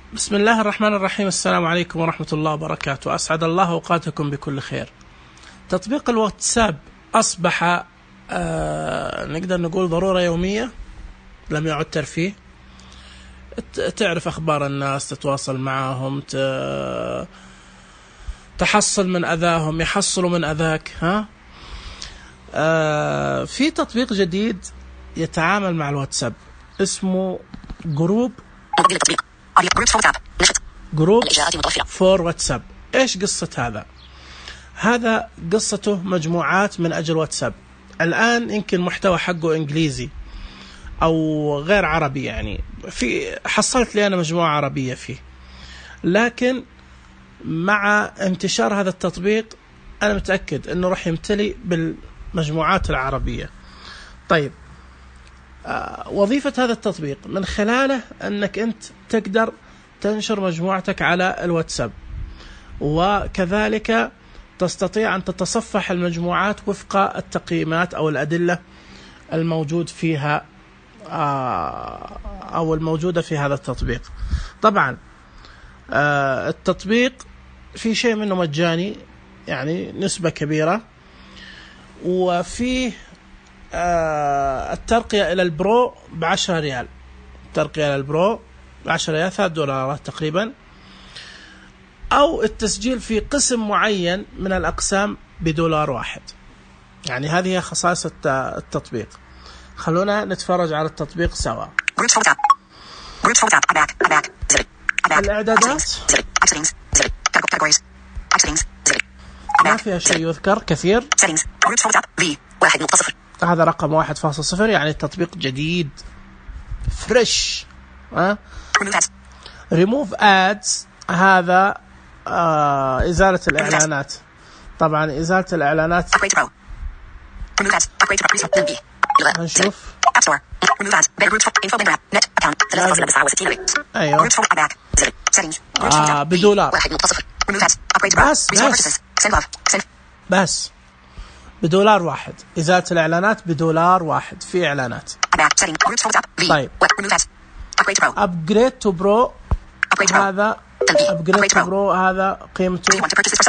بسم الله الرحمن الرحيم. السلام عليكم ورحمة الله وبركاته. أسعد الله أوقاتكم بكل خير. تطبيق الواتساب أصبح نقدر نقول ضرورة يومية، لم يعد ترفيه. تعرف أخبار الناس، تتواصل معهم، تحصل من أذاهم، يحصلوا من أذاك. في تطبيق جديد يتعامل مع الواتساب اسمه جروب فور واتساب. إيش قصة هذا؟ هذا قصته مجموعات من أجل واتساب. الآن يمكن محتوى حقه إنجليزي أو غير عربي، يعني حصلت لي أنا مجموعة عربية فيه، لكن مع انتشار هذا التطبيق أنا متأكد أنه راح يمتلئ بالمجموعات العربية. طيب، وظيفة هذا التطبيق من خلاله أنك أنت تقدر تنشر مجموعتك على الواتساب، وكذلك تستطيع أن تتصفح المجموعات وفق التقييمات أو الأدلة الموجود فيها أو الموجودة في هذا التطبيق. طبعا التطبيق في شيء منه مجاني، يعني نسبة كبيرة، وفيه الترقية إلى البرو ب10 ريال. الترقية إلى البرو ب10 ريال، $3 تقريبا، أو التسجيل في قسم معين من الأقسام $1. يعني هذه هي خصائص التطبيق. خلونا نتفرج على التطبيق سوا. الإعدادات ما فيها شيء يذكر كثير. هذا رقم 1.0، يعني التطبيق جديد فريش. Remove ads، هذا إزالة الإعلانات. طبعا إزالة الإعلانات هنشوف. أيوه $1. بس $1. إزالة الإعلانات $1 في إعلانات. طيب، Upgrade to Pro، هذا Upgrade to Pro هذا قيمته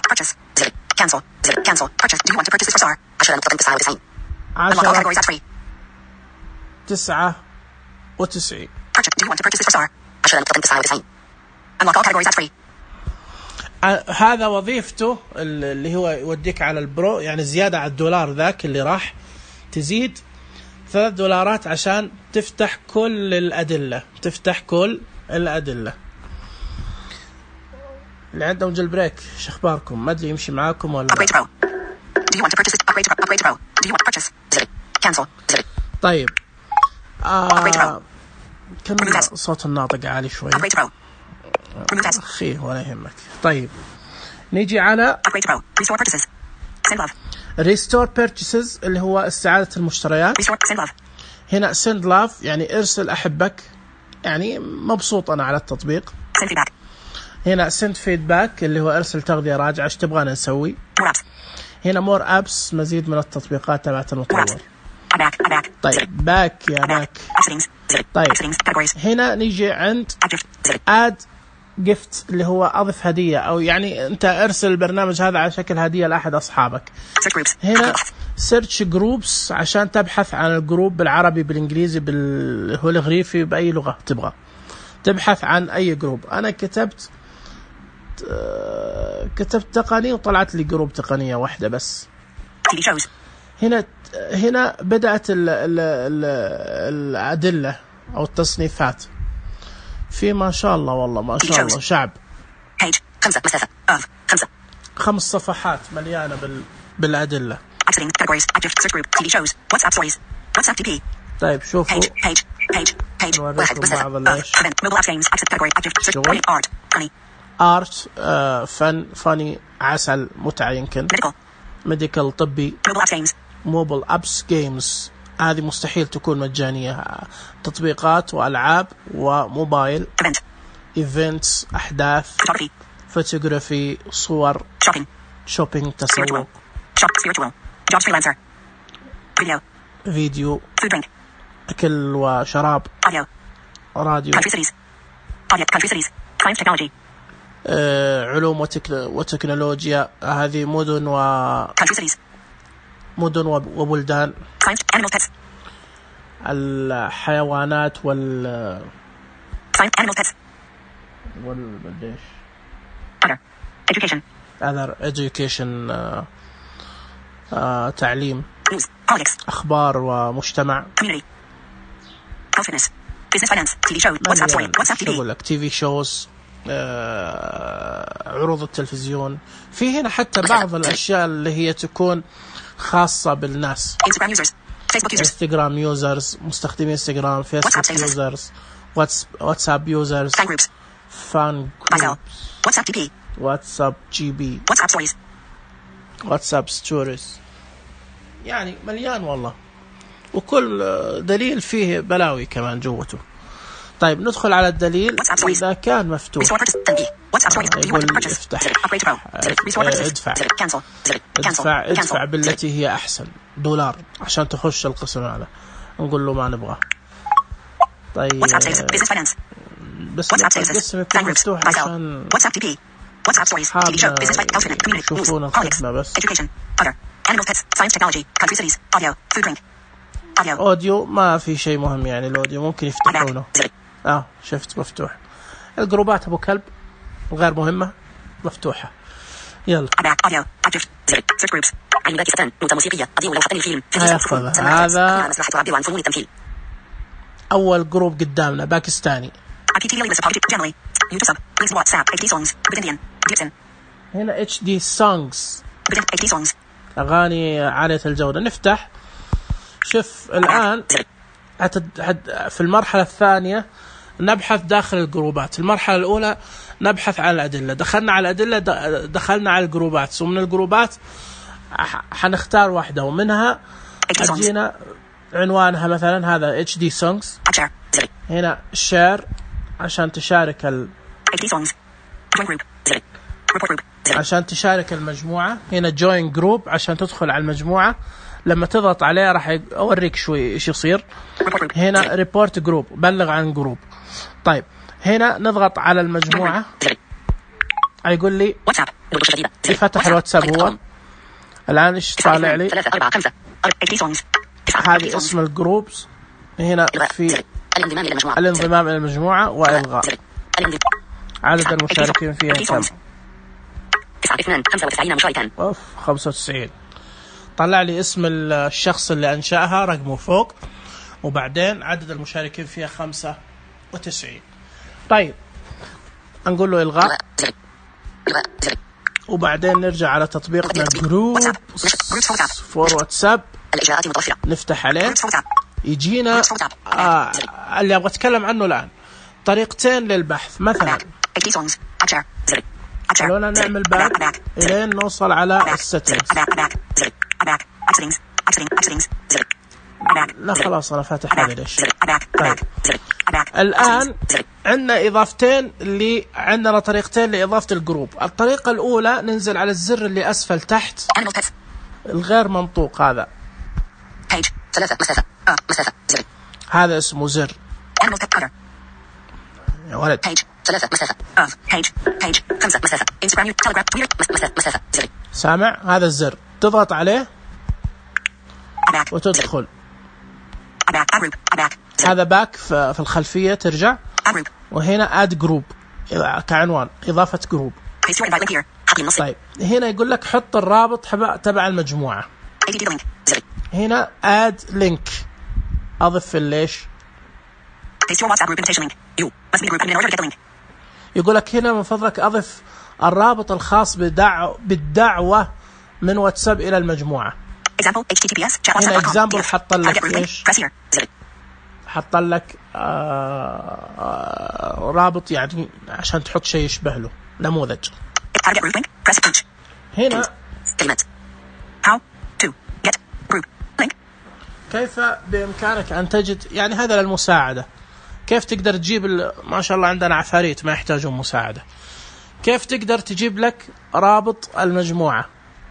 10.99. هذا وظيفته اللي هو يوديك على البرو، يعني زيادة على $1 ذاك اللي راح تزيد $3 عشان تفتح كل الأدلة. اللي عندهم جل بريك، شو أخباركم؟ ما أدري يمشي معاكم ولا لا. طيب، كم صوت الناطق عالي شوي أخي، ولا يهمك. طيب، نيجي على Restore Purchases اللي هو استعادة المشتريات. هنا Send Love، يعني ارسل أحبك، يعني مبسوط أنا على التطبيق. هنا Send Feedback اللي هو ارسل تغذية راجعة، ايش تبغانا نسوي. هنا More Apps، مزيد من التطبيقات تبعت المطور. طيب، باك يا باك. طيب، هنا نيجي عند Add Gift اللي هو أضف هدية، أو يعني أنت أرسل البرنامج هذا على شكل هدية لأحد أصحابك. هنا Search Groups عشان تبحث عن الجروب بالعربي، بالإنجليزي، بالهولغريفي، بأي لغة تبغى تبحث عن أي جروب. أنا كتبت تقني وطلعت لي جروب تقنية واحدة بس. هنا بدأت الأدلة أو التصنيفات في ما شاء الله، والله ما شاء الله شعب. 5 صفحات مليانة بالأدلة. طيب، شوفوا آرت، فن، فاني، عسل، متعة، يمكن ميديكال، طبي. موبل أبس، جيمز، هذه مستحيل تكون مجانية. تطبيقات وألعاب وموبايل. إيفنتس، أحداث. فوتوغرافي، صور. شوبينج، تسوق. فيديو. أكل وشراب. راديو. Science technology. علوم وتكنولوجيا. هذه مدن وبلدان. Science animals pets. الحيوانات Science animals pets. والديش. Other education. other education. تعليم. News. Politics. أخبار ومجتمع. Community. Health fitness. Business finance. TV show. WhatsApp story. WhatsApp TV. أقول لك TV shows. عروض التلفزيون. في هنا حتى بعض الأشياء اللي هي تكون خاصة بالناس. Instagram users. Facebook users. انستغرام يوزرز، مستخدمين انستغرام. فيسبوك يوزرز. واتساب يوزرز. Fan groups. فان Myself. جروبس. WhatsApp DP. واتساب جي بي. WhatsApp stories. واتساب ستوريز. يعني مليان والله، وكل دليل فيه بلاوي كمان جوته. طيب ندخل على الدليل. إذا كان مفتوح يقول افتح، ادفع بالتي هي أحسن $1 عشان تخش القسم هذا. نقول له ما نبغى. طيب بس القسم يكون مفتوح عشان يشوفون الخدمة بس. أوديو ما في شيء مهم، يعني الأوديو ممكن يفتحونه. شفت مفتوح. الجروبات أبو كلب غير مهمة مفتوحة. يلا هذا أول جروب قدامنا باكستاني. هنا HD songs، أغاني عالية الجودة. نفتح. شوف الآن في المرحلة الثانية نبحث داخل الجروبات. المرحلة الأولى نبحث عن الأدلة، دخلنا على الأدلة، دخلنا على الجروبات، ومن الجروبات حنختار واحدة ومنها أجينا عنوانها مثلا هذا HD songs. هنا share عشان تشارك عشان تشارك المجموعة. هنا join group عشان تدخل على المجموعة. لما تضغط عليه راح أوريك شوي إيش يصير. هنا report group، بلغ عن جروب. طيب هنا نضغط على المجموعة، يقول لي فتح الواتساب. هو الآن إيش طالع لي؟ هذه اسم الجروبس. هنا في الانضمام إلى المجموعة وإلغاء. عدد المشاركين فيها كم؟ 95. طلع لي اسم الشخص اللي أنشأها، رقمه فوق، وبعدين عدد المشاركين فيها 95. طيب نقول له إلغاء، وبعدين نرجع على تطبيقنا جروب فور واتساب. نفتح عليه، يجينا اللي أبغى أتكلم عنه الآن. طريقتين للبحث. مثلا خلونا نعمل باك إلين نوصل على السيتنجز. لا خلاص أنا فاتح هذا ليش. طيب الآن عندنا إضافتين عندنا طريقتين لإضافة الجروب. الطريقة الأولى ننزل على الزر اللي أسفل تحت الغير منطوق هذا. هذا اسمه زر يا ولد. سامع؟ هذا الزر تضغط عليه وتدخل. هذا باك في الخلفية، ترجع وهنا add group كعنوان إضافة جروب. طيب هنا يقول لك حط الرابط تبع المجموعة. هنا add link، أضف ليش. يقول لك هنا من فضلك أضف الرابط الخاص بالدعوة من واتساب إلى المجموعة. هنا example حط لك إيش؟ حط لك رابط يعني عشان تحط شيء يشبه له، نموذج. هنا كيف بإمكانك أن تجد، يعني هذا للمساعدة، كيف تقدر تجيب ما شاء الله عندنا عفاريت ما يحتاجون مساعدة، كيف تقدر تجيب لك رابط المجموعة.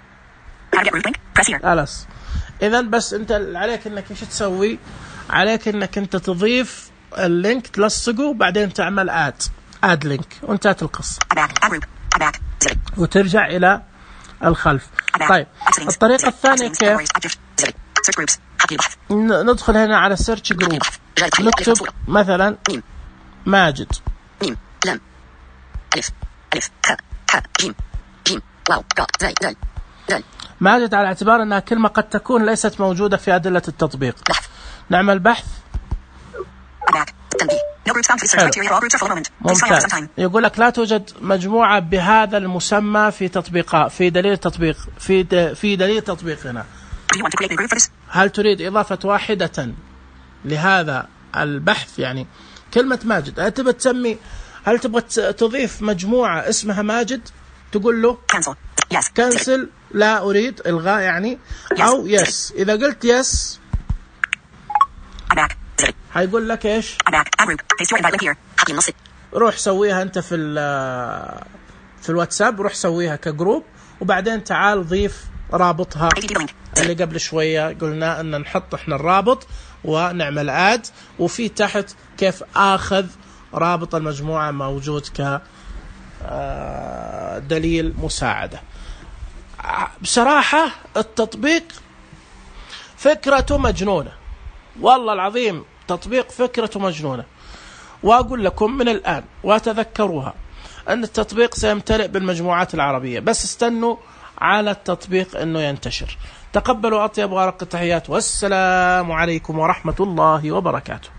خلاص إذن بس أنت عليك أنك إيش تسوي، عليك أنك أنت تضيف اللينك تلصقه وبعدين تعمل آد. add link وانتهت القصة Add group. Add back. Zip. وترجع إلى الخلف. Add back. طيب Add settings. الطريقة Zip. الثانية Add settings. كيف؟ Categories. Add shift. Zip. Search groups. حقل البحث. ندخل هنا على search group نكتب مثلا ميم. ماجد ميم. لام. ألف. ألف. ح. جيم. جيم. واو. راء. زاي. دال. دال. ماجد على اعتبار أنها كلمة قد تكون ليست موجودة في أدلة التطبيق. بحث. نعمل بحث. Add back. تنبيه. No groups found. Please search criteria. All groups are full moment. Please try after some ممتاز. time. يقول لك لا توجد مجموعة بهذا المسمى في تطبيقات في دليل التطبيق في دليل التطبيق هنا. Do you want to create a group for this? هل تريد إضافة واحدة لهذا البحث؟ يعني كلمة ماجد هل تبغى تضيف مجموعة اسمها ماجد؟ تقول له Cancel. Yes. كنسل، لا أريد إلغاء يعني، أو يس. إذا قلت يس Add back. Zip. هيقول لك إيش؟ Add back. Add group. Paste your invite link here. حقل النص. روح سويها أنت في الواتساب، روح سويها كجروب، وبعدين تعال ضيف رابطها ADD link. اللي قبل شوية قلنا أن نحط إحنا الرابط ونعمل آد، وفي تحت كيف آخذ رابط المجموعة موجود كدليل مساعدة. بصراحة التطبيق فكرته مجنونة، والله العظيم تطبيق فكرته مجنونة، وأقول لكم من الآن وتذكروها أن التطبيق سيمتلئ بالمجموعات العربية، بس استنوا على التطبيق أنه ينتشر. تقبلوا أطيب وأرق التحيات، والسلام عليكم ورحمة الله وبركاته.